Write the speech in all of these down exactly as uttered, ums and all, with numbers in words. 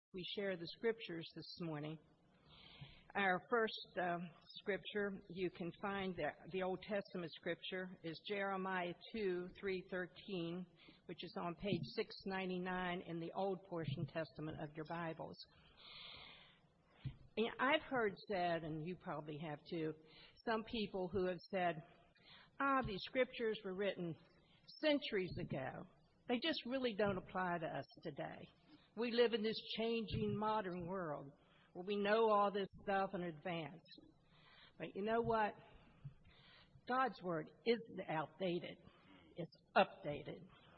we share the scriptures this morning. Our first uh, scripture, you can find the, the Old Testament scripture, is Jeremiah two, three, thirteen, which is on page six ninety-nine in the Old Portion Testament of your Bibles. And I've heard said, and you probably have too, some people who have said, ah, these scriptures were written centuries ago. They just really don't apply to us today. We live in this changing modern world where we know all this stuff in advance. But you know what? God's Word isn't outdated. It's updated.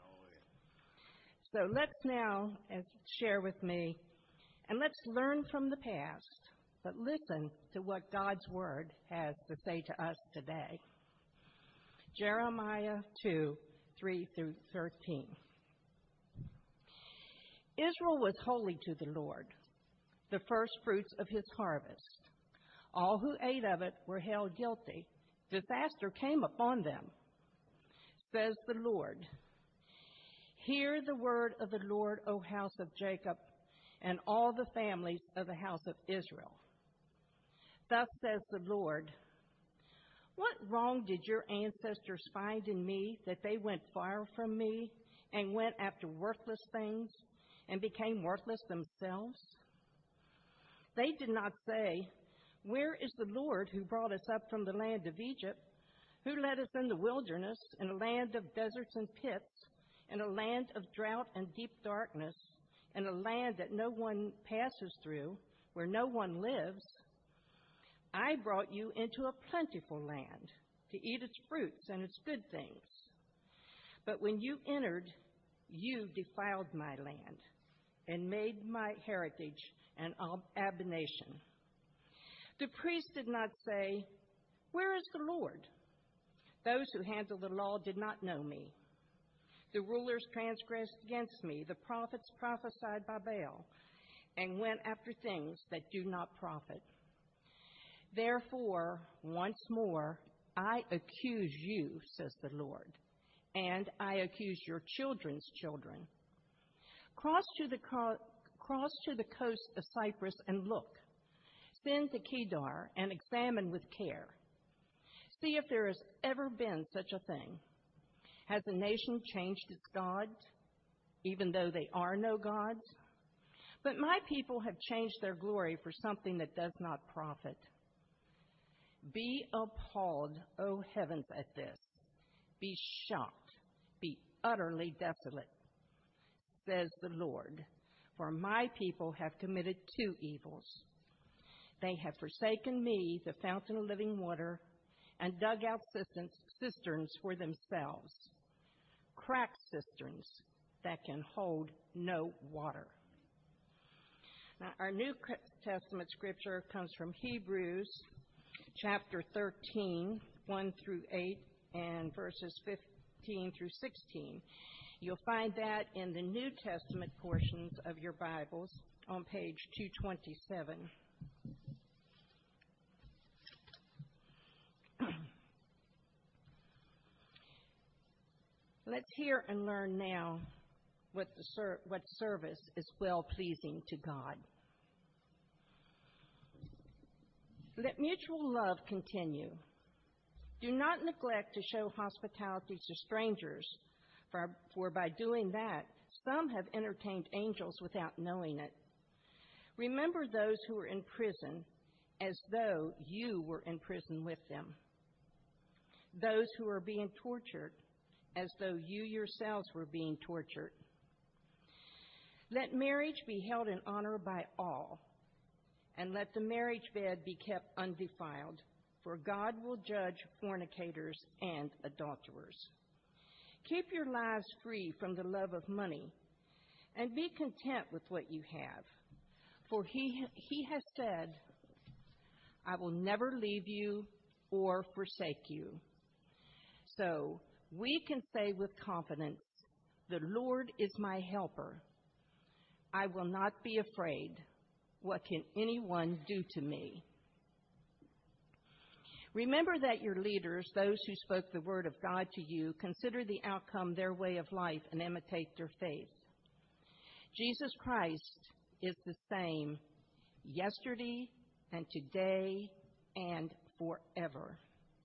So let's now as, share with me, and let's learn from the past, but listen to what God's Word has to say to us today. Jeremiah two, three through thirteen. Israel was holy to the Lord, the first fruits of his harvest. All who ate of it were held guilty. Disaster came upon them, says the Lord. Hear the word of the Lord, O house of Jacob, and all the families of the house of Israel. Thus says the Lord, what wrong did your ancestors find in me that they went far from me and went after worthless things and became worthless themselves? They did not say, where is the Lord who brought us up from the land of Egypt, who led us in the wilderness, in a land of deserts and pits, in a land of drought and deep darkness, in a land that no one passes through, where no one lives? I brought you into a plentiful land to eat its fruits and its good things. But when you entered, you defiled my land and made my heritage an abomination. The priest did not say, where is the Lord? Those who handle the law did not know me. The rulers transgressed against me. The prophets prophesied by Baal and went after things that do not profit. Therefore, once more, I accuse you, says the Lord, and I accuse your children's children. Cross to the, co- cross to the coast of Cyprus and look. Send to Kedar and examine with care. See if there has ever been such a thing. Has a nation changed its gods, even though they are no gods? But my people have changed their glory for something that does not profit. Be appalled, O heavens, at this. Be shocked. Be utterly desolate, says the Lord. For my people have committed two evils. They have forsaken me, the fountain of living water, and dug out cisterns for themselves, cracked cisterns that can hold no water. Now, our New Testament scripture comes from Hebrews chapter thirteen, one through eight, and verses fifteen through sixteen. You'll find that in the New Testament portions of your Bibles on page two twenty-seven. Let's hear and learn now what, the ser- what service is well-pleasing to God. Let mutual love continue. Do not neglect to show hospitality to strangers, for, for by doing that, some have entertained angels without knowing it. Remember those who are in prison as though you were in prison with them. Those who are being tortured as though you yourselves were being tortured. Let marriage be held in honor by all, and let the marriage bed be kept undefiled, for God will judge fornicators and adulterers. Keep your lives free from the love of money, and be content with what you have. For he, he has said, I will never leave you or forsake you. So we can say with confidence, the Lord is my helper. I will not be afraid. What can anyone do to me? Remember that your leaders, those who spoke the word of God to you, consider the outcome their way of life and imitate their faith. Jesus Christ is the same yesterday and today and forever.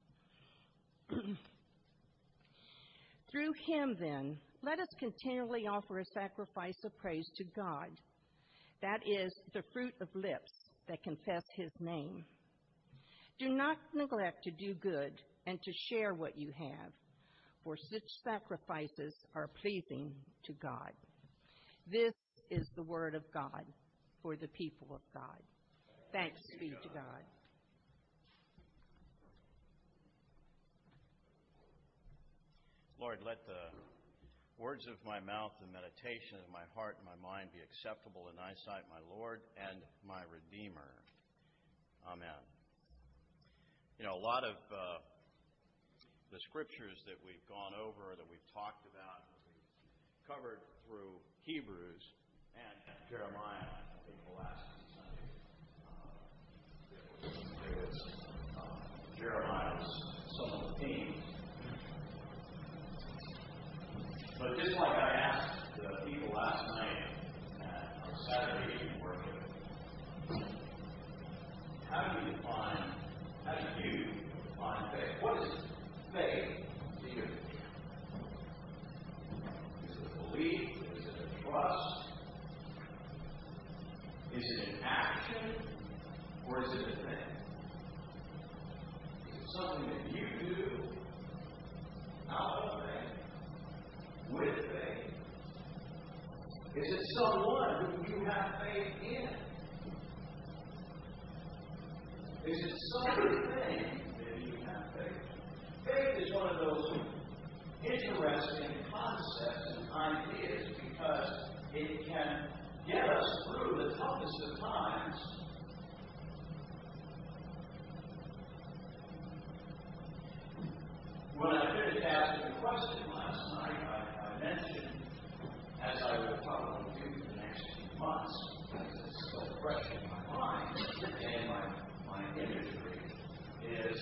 Through him, then, let us continually offer a sacrifice of praise to God. That is the fruit of lips that confess his name. Do not neglect to do good and to share what you have, for such sacrifices are pleasing to God. This is the word of God for the people of God. Thanks be to God. Lord, let the words of my mouth and meditation of my heart and my mind be acceptable in thy sight, my Lord and my Redeemer. Amen. You know, a lot of uh, the scriptures that we've gone over, that we've talked about, that we've covered through Hebrews and Jeremiah, I think the last Sunday, uh, it was uh, Jeremiah's some of the themes. But just like I asked the people last night at our Saturday evening worship, how do you define, how do you define faith? What is faith to you? Is it a belief? Is it a trust? Is it an action? Or is it a thing? Is it something that you do out of faith? With faith? Is it someone who you have faith in? Is it something that you have faith in? Faith is one of those interesting concepts and ideas because it can get us through the toughest of times. When I finished asking the question last night, I mentioned, as I will probably do for the next few months, because it's so fresh in my mind and my, my imagery, is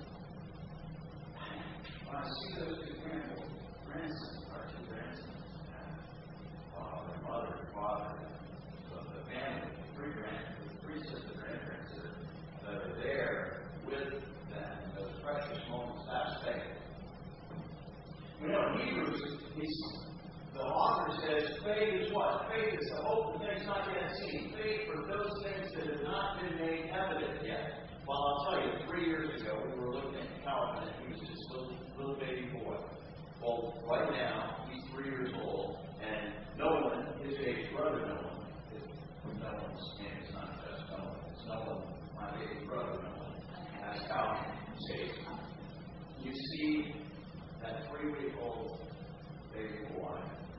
when I see those two grandsons, our two grandsons, uh, their mother and father, so the family, three grandparents, three sister grandparents that are there with them in those precious moments, that's faith. You know, in Hebrews, he's, the author says, faith is what? Faith is the hope of things not yet seen. Faith for those things that have not been made evident yet. Well, I'll tell you, three years ago, we were looking at Calvin, and he was just a little, little baby boy. Well, right now, he's three years old, and Nolan, his age brother Nolan, is Nolan's name is not just Nolan, it's Nolan, my baby brother Nolan, as Calvin's age. You see that three-week-old baby boy,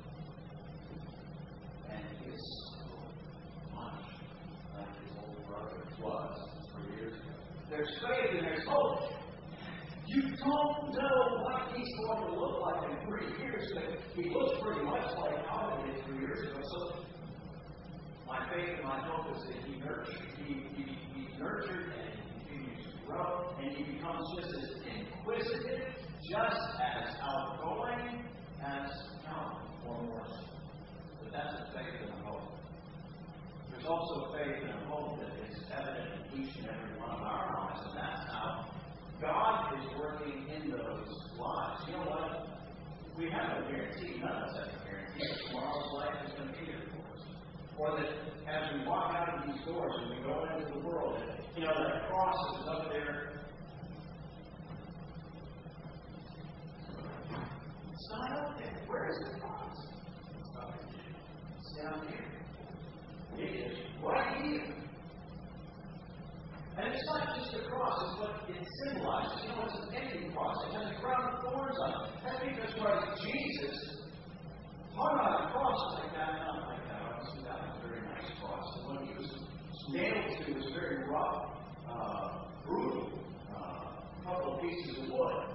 and he is much like his older brother was three years ago. There's faith and there's hope. You don't know what he's going to look like in three years, but he looks pretty much like how he did three years ago. So my faith and my hope is that he nurtured, he, he, he's nurtured and he continues to grow, and he becomes just as inquisitive, just as outgoing as Calvin, or more so. But that's a faith and a hope. There's also a faith and a hope that is evident in each and every one of our lives, and that's how God is working in those lives. You know what? We have no guarantee, none of us have a guarantee that tomorrow's life is going to be there for us. Or that as we walk out of these doors and we go into the world, and, you know, that cross is up there. It's not up there. Where is the cross? It's up here. It's down here. It is right here. And it's not just a cross, it's what it symbolizes. You know, it's an empty cross. It has a crown of thorns on it. That's because Christ Jesus hung on a cross like that, not like that. Obviously, that was a very nice cross. And when he was nailed to, it was very rough, uh, brutal, uh, couple of pieces of wood.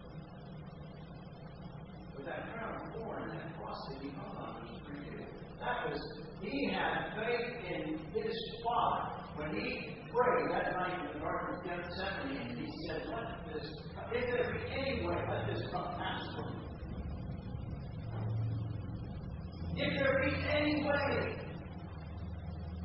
But that crown of thorns and that cross that he hung on was for you. That was, he had faith in his Father. When he prayed that night in the Garden of Gethsemane, and he said, let this, if there be any way, let this cup pass from me. If there be any way.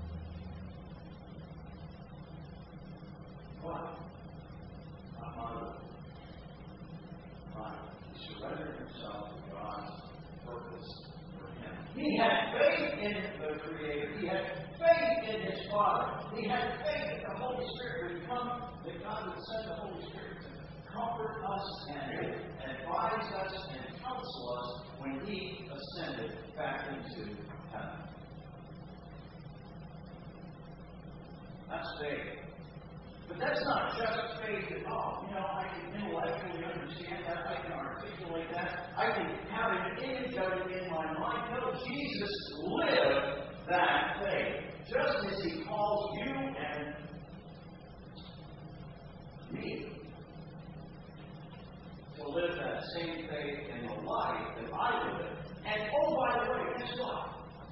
his Father. He had faith that the Holy Spirit would come, that God would send the Holy Spirit to comfort us and advise us and counsel us when he ascended back into heaven. That's faith. But that's not just faith at all. You know, I can intellectually understand that. I can articulate that. I can have an image of it in my mind. No, Jesus lived that faith. Just as he calls you and me to live that same faith in the life that I live. And oh, by the way, guess what?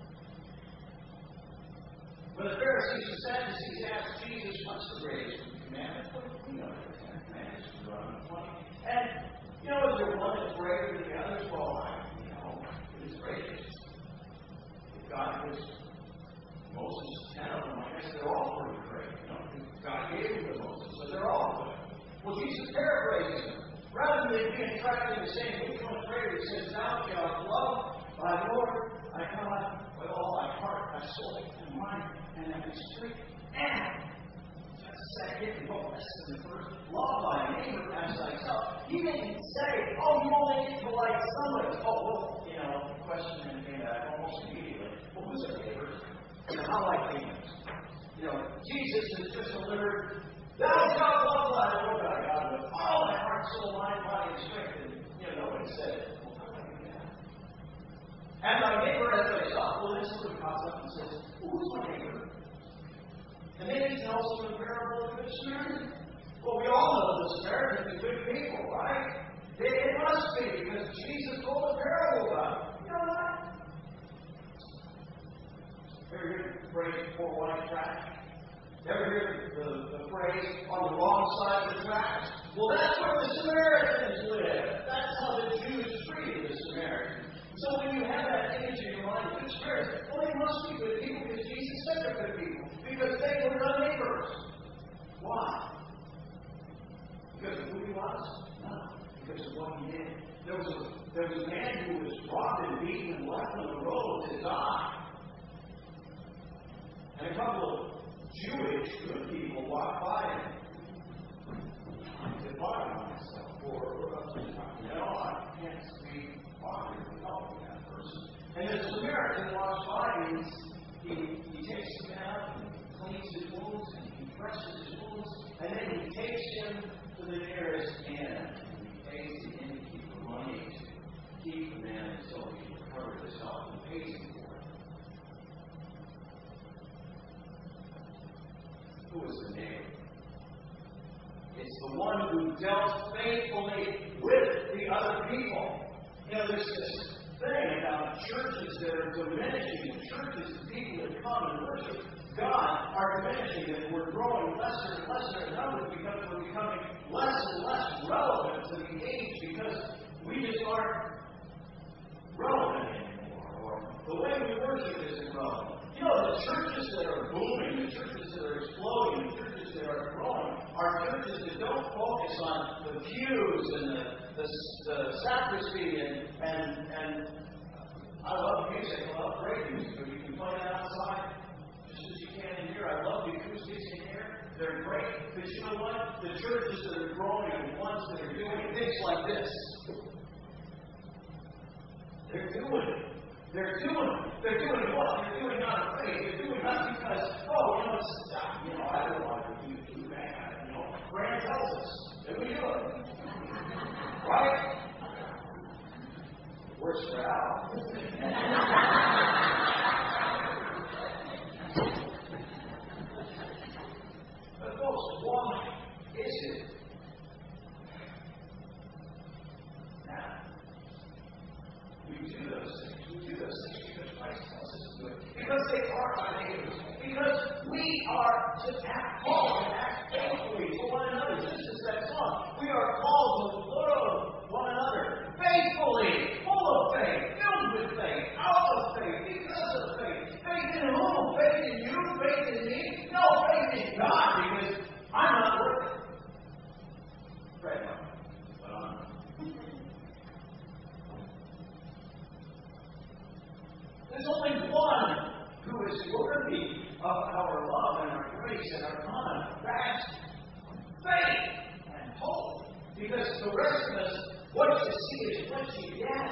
When the Pharisees and Sadducees asked Jesus, what's the greatest commandment? We know the Ten Commandments from Deuteronomy twenty. And, you know, is there one that's greater than the others? Well, I, you know, it is greatest. If God gives Moses ten of them, I guess they're all pretty great. You know, God gave them to Moses, so they're all good. Well, Jesus paraphrases them. Rather than being trapped in the same which one is greater, he says, thou shalt love thy Lord thy God with all thy heart, thy soul, and mind, and thy strength. And that's the second, well, less than the first. Love thy neighbor as thyself. He didn't say, oh, you only get to like somebody. Oh, well, you know, the question then came back almost immediately. Well, who's a neighbor? How like neighbors? You know, Jesus has just delivered, thou shalt love thy Lord thy God with all thy heart, soul, mind, body, and strength. And, you know, nobody said, well, how do I do that? And thy neighbor as thyself. Well, then somebody pops up and says, well, who's my neighbor? And then he tells them the parable of the Good Samaritan. Well, we all know the Samaritans are good people, right? It, it must be, because Jesus told a parable about it. You know what? Ever hear the phrase, poor white trash? Ever hear the, the, the phrase, on the wrong side of the tracks? Well, that's where the Samaritans live. That's how the Jews treated the Samaritans. So when you have that image in your mind, good spirits, well, they must be good people because Jesus said they're good people. Because they were not neighbors. Why? Because of who he was? No. Because of what he did. There was a, there was a man who was robbed and beaten and left on the road to die. And a couple of Jewish good people walked by him. I said, bother myself. Or, you know, I can't speak bothered with helping that person. And the Samaritan walks by and he, he takes him out and cleans his wounds and he dresses his wounds. And then he takes him to the nearest inn and he pays the innkeeper money to keep the man until he recovers his health and pays him for it. Who is the neighbor? It's the one who dealt faithfully with the other people. You know, there's this thing about churches that are diminishing. Churches, the people that come and worship God are diminishing, and we're growing lesser and lesser in numbers because we're becoming less and less relevant to the age because we just aren't relevant anymore, or the way we worship isn't relevant. You know, the churches that are booming, the churches that are exploding, the churches that are growing are churches that don't focus on the pews and the, the, the sacristy and, and, and I love music, I love great music, but you can play that outside just as you can in here. I love the acoustics in here. They're great. But you know what? The churches that are growing are the ones that are doing things like this. They're doing it. They're doing it. They're doing what? They're doing not of faith. They're doing not because, oh, you know, it's, uh, you know, I don't want to do too bad. You know, Grant tells us that we do it. Right? Works for Al. But folks, why is it that we do those things? We do those things because Christ tells us to do it. Because they are our neighbors. Because we are to act called and act faithfully to one another. Just as that song. We are called to love one another faithfully, full of faith, filled with faith, out of faith, because of faith. Faith in whom? Faith in you? Faith in me? No, faith in God, because I'm not worth it. Pray about it, but I'm not. There's only one who is worthy of our love and our grace and our honor. That's faith and hope. Because the rest of us, what you see is what you get.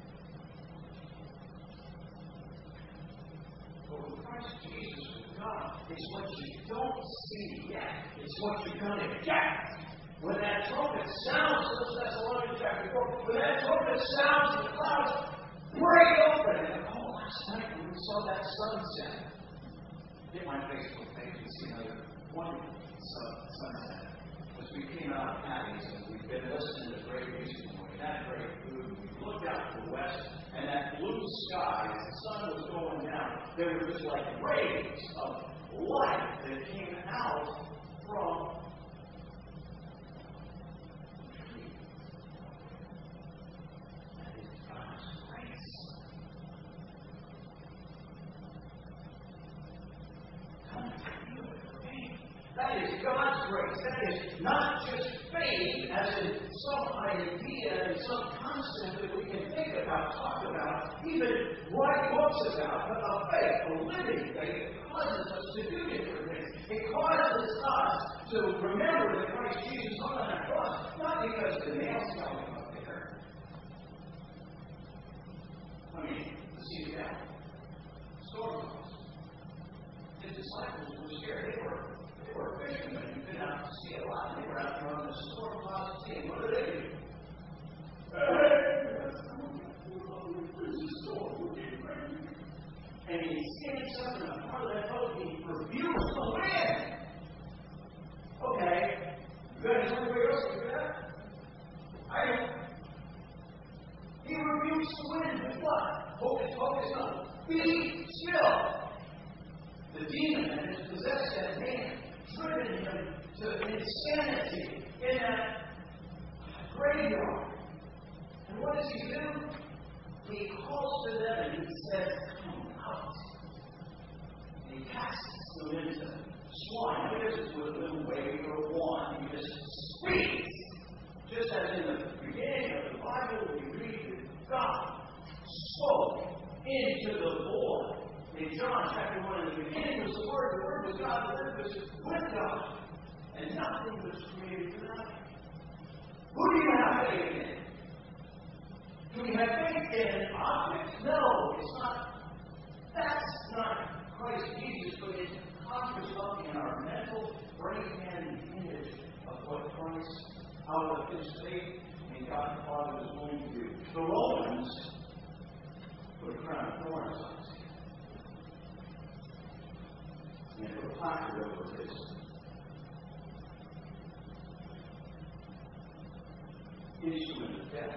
But with Christ Jesus, with God, it's what you don't see yet. It's what you're going to get. When that trumpet sounds, First Thessalonians chapter four, when that trumpet sounds, the clouds break open. And oh, last night when we saw that sunset, hit my Facebook page and see another wonderful sunset. As we came out of Patty's and we've been listening to great music and we had great food, we looked out to the west and that blue sky, as the sun was going down, there were just like rays of light that came out from that is God's grace. That is not just faith as in some idea and some concept that we can think about, talk about, even write books about, but a faith, a living faith, that causes us to do different things. It causes us to remember that Christ Jesus hung on that cross, not because the nails got him up there. I mean, to see it down. Storm comes. His disciples were scared. They were They were fishermen. You've been out to sea a lot. They were out there on the storm cloud sea. What do they do? And he stands up in a part of that boat and he rebukes the wind. Okay. You guys, everybody else do that? I don't. He rebukes the wind with what? Focus, focus on. Be still. The demon that has possessed that man, driven him to insanity in that graveyard. And what does he do? He calls to them and he says, "Come out." And he casts them into swine. He doesn't with a little wave or wand. He just speaks. Just as in the beginning of the Bible, we read that God spoke into the void. In John chapter one, in the beginning was the Word, the Word was God, the Word was with God, and nothing was created without Him. Who do you have faith in? Do we have faith in an object? No, it's not. That's not Christ Jesus, but it conjures up in our mental brain and image of what Christ, out of His faith in God the Father, was going to do. The Romans put a crown of thorns on His head. And they put a placard over His instrument of death.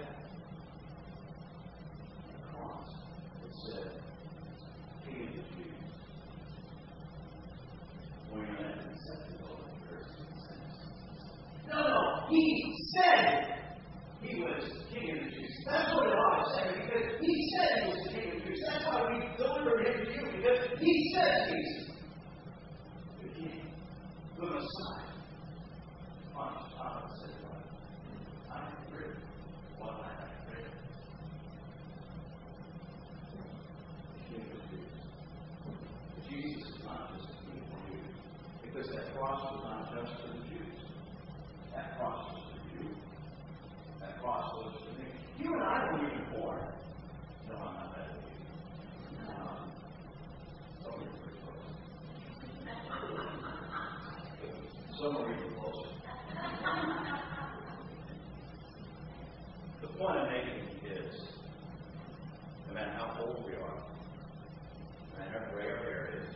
A cross that said, "King of the Jews." When you're not accepted all the curses and sins. No, no, He said He was King of the Jews. That's what it ought to say, because He said He was the King of the Jews. That's why we delivered Him to you, because He said He's the King, the Messiah. Honest, honest, said what? I have written what I have written. The King of the Jews. Jesus is not just the King for you, because that cross was not just for the Jews. That cross was for you. That cross was for me. You and I weren't even born. No, I'm not that way. No. Some are pretty close. Some are even closer. The point I'm making is, no matter how old we are, no matter how gray our hair is,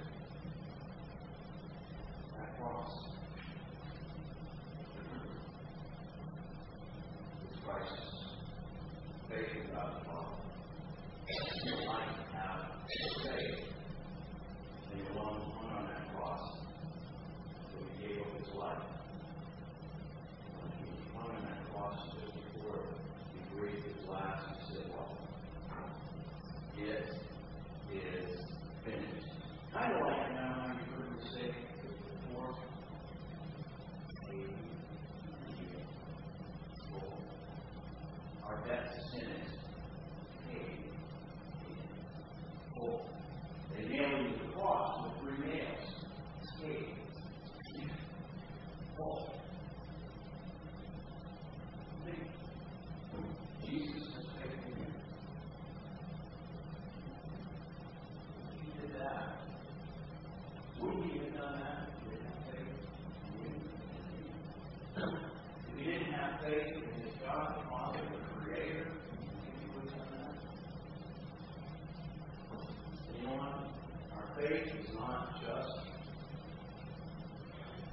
that cross is Christ's faith in God the Father. Your life have faith in the one who hung on that cross, so He gave up His life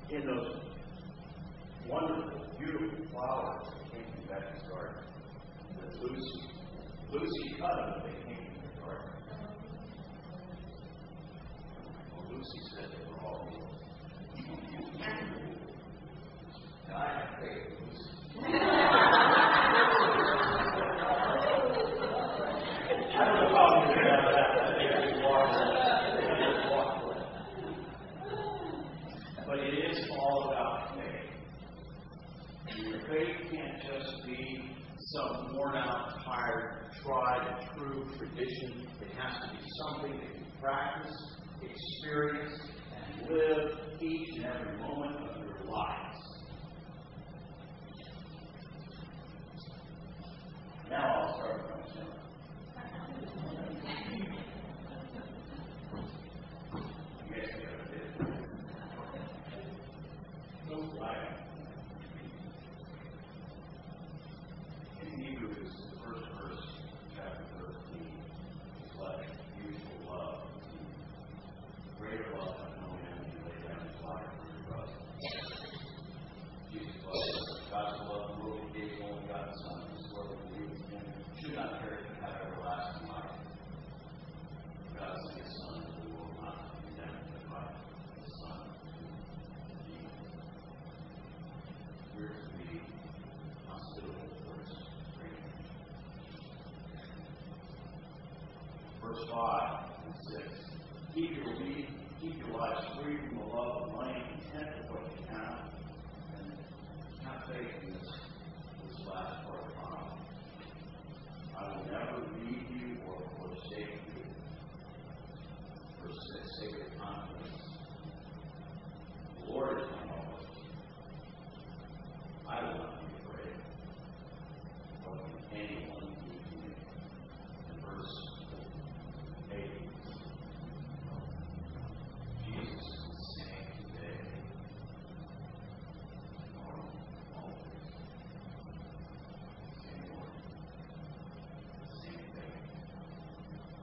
in those wonderful, beautiful flowers that came from Becky's garden, that Lucy, Lucy cut them, they came from the garden. Well, Lucy said they were all yours. Now, I have faith in Lucy. I don't know how you can have that. I think it's walk away. But it is all about faith. Your faith can't just be some worn out, tired, tried and true tradition. It has to be something that you practice, experience, and live each and every moment of your lives. Now I'll start with my sermon. You guys get it. Don't lie. In Hebrews, the first verse, chapter thirteen, is like beautiful love. Greater love than no man can lay down his life for your brother. Jesus loved us. God so loved the world, he gave his only begotten Son. Whosoever believes in him should not perish but have everlasting life. God sent his Son into the world not to condemn, but by his Son to redeem. We're to be hospitable towards strangers. Verse five and six. Keep your lead, keep your lives free from the love of money, content with what you have, and have faith in this, this last part of the promise. I will never leave you or forsake you. Verse six, say with confidence, the Lord is my helper. I will not be afraid. What can anyone do to me? And verse eight, Jesus is the same today, tomorrow, always. Same word, same faith.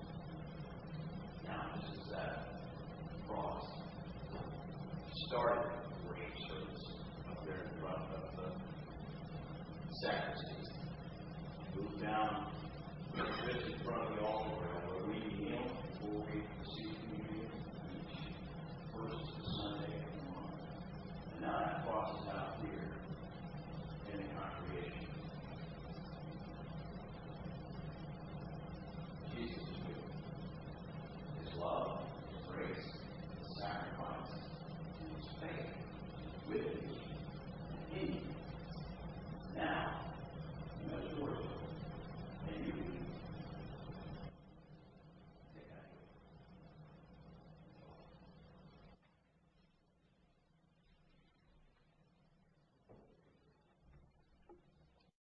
Now, this is that cross started